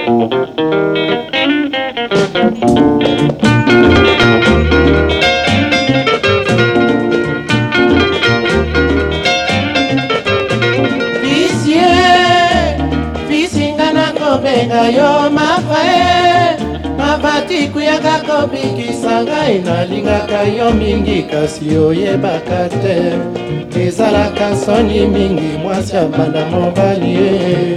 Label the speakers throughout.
Speaker 1: Benga yo mafae mavati kuyaka kobikisa ngai nalingaka yo mingi kasi oyebaka te ezalaka soni mingi mwasi abanda mobali ye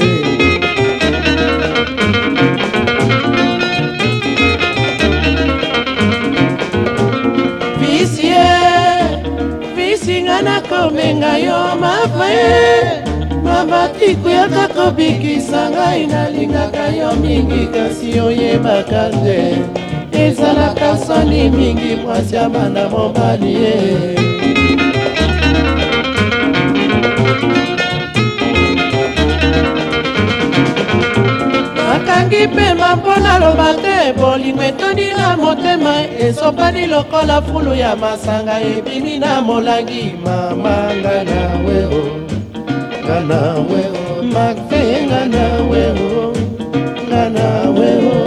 Speaker 1: visinga nakobenga yo mafae mabati kuyaka kobikisa ngai nalingaka yo mingi kasi oyebaka te ezalaka soni mingi mwasi abanda mobali ye nakangi pema mpo naloba te bolingo etondi na motema esopani lokola fulu ya masanga ebimi na molangi mama nga nawe o nga nawe o mafe nga nawe o nga nawe o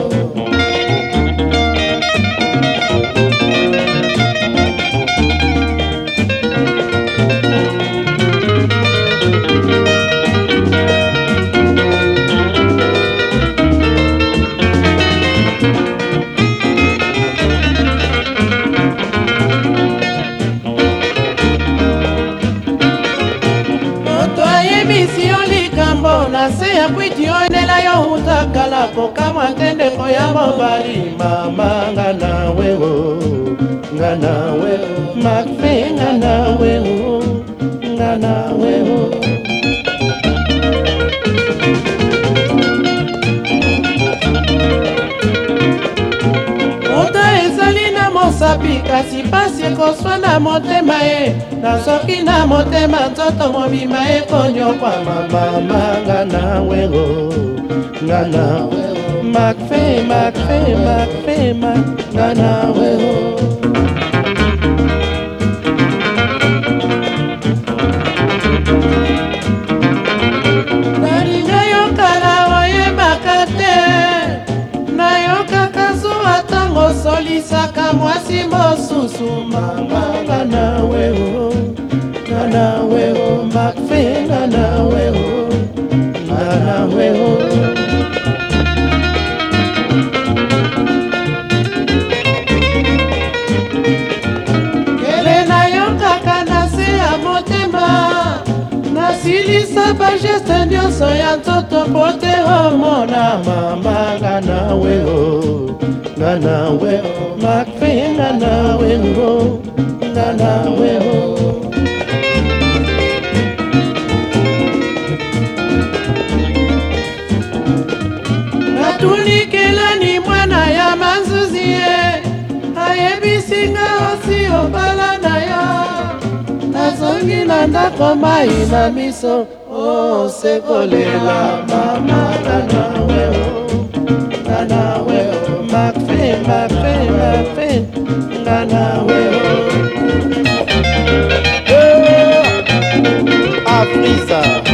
Speaker 1: misi yo likambo na se ya kwiti onela yo utakala kokama te ndeko ya mobali mama nga nawe o nga nawe o mafe nga nawe o nga nawe o moto ezali na mosapi kasi pasi ekoswa na motema ye na soki na motema nzoto mobima ekonyokwa mama nga nawe o nga nawe o mafe mafe mafe nga nawe o nalinga yokala oyebaka te nayokaka zuwa ntango solisaka mwasi mosusu mama nga nawe o nga nawe o mafe nga nawe o nga nawe o kele nayokaka na se ya motema nasilisa bageste nyonso ya nzoto po te omona mama nga nawe o nga nawe o mafe nga nawe o nga nawe o natunikelani mwana ya manzuzi ye ayebisinga osi obala na yo nazongi na ndako mai na miso osekolela mama nga nawe o nga nawe o mafe mafe mafe nga nawe o Afrisa